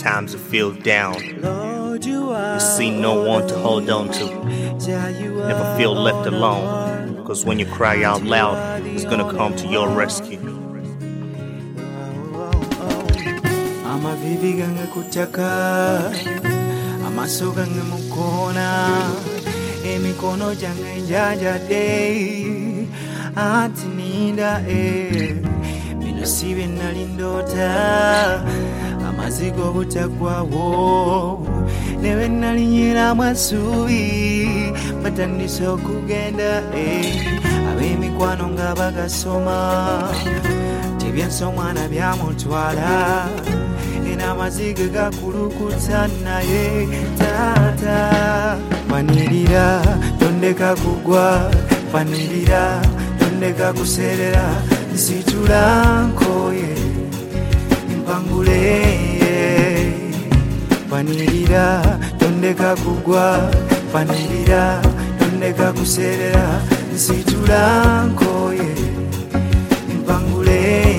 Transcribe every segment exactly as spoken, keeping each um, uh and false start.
times you feel down, you see no one to hold on to. Never feel left alone, cause when you cry out loud, it's gonna come to your rescue. Amavivi gange kutaka, amaso gange mukona, emikono jange njajade, ati ninda e, bino sibe nalindota, amazigo butakwawo, newe nalinyira masubi, batandise okugenda e, ab'emikwano nga bagasoma, tebyansomwa na byamutwala, amaziga gakulukuta naye tata. Panirira tondeka kugwa, panirira tondeka kuserera, nsitula nkoye mpangule. Panirira tondeka kugwa, panirira tondeka kuserera, nsitula nkoye mpangule.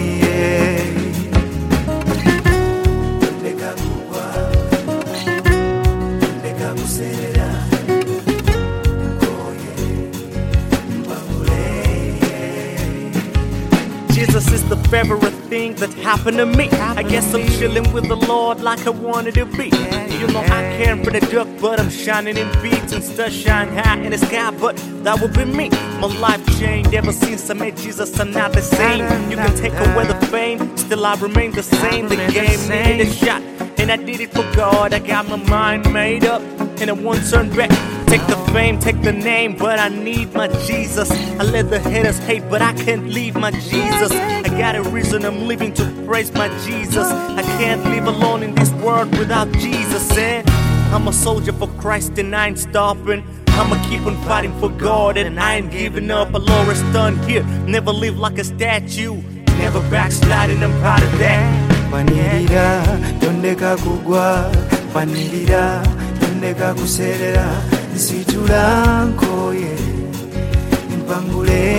Jesus is the favorite thing that happened to me. I guess I'm chilling with the Lord like I wanted to be. You know I care for the duck, but I'm shining in beats and stars shine high in the sky, but that would be me. My life changed ever since I met Jesus. I'm not the same. You can take away the fame, still I remain the same. The game needed a shot, and I did it for God. I got my mind made up, and I won't turn back. Take the fame, take the name, but I need my Jesus. I let the haters hate, but I can't leave my Jesus. I got a reason I'm living to praise my Jesus. I can't live alone in this world without Jesus. And I'm a soldier for Christ and I ain't stopping. I'ma keep on fighting for God and I ain't giving up. I'll always stand here, never live like a statue, never backsliding, I'm proud of that. Panirira tondeka kugwa, panirira tondeka kuserera, nsitula nkoye mpangule.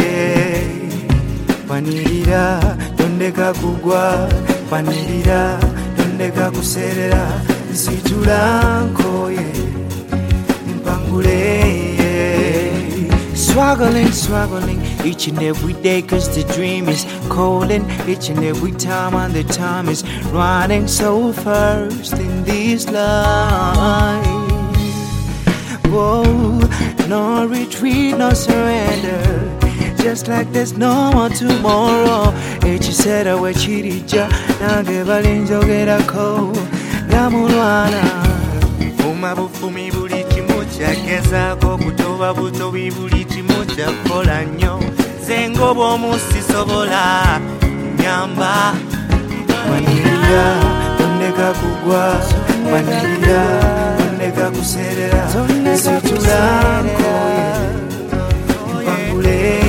Panirira tondeka kugwa, panirira tondeka kuserera, nsitula nkoye mpangule. Struggling, struggling each and every day, cause the dream is calling each and every time, and the time is running so fast in this life. Whoa, no retreat, no surrender, just like there's no more tomorrow. Each said I was cheated, now give a linjo get a cold, Namulwana. Uma bufumi buli kimu kyagezaako kutoba butobi buli kimu kyakola nnyo, nze ng'obw'omu sisobola nyamba. Panirira tondeka kugwa, panirira tondeka kuserera, nsitula nkoye mpangule.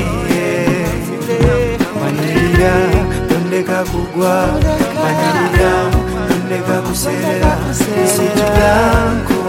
Panirira tondeka kugwa, panirira tondeka kuserera, nsitula nkoye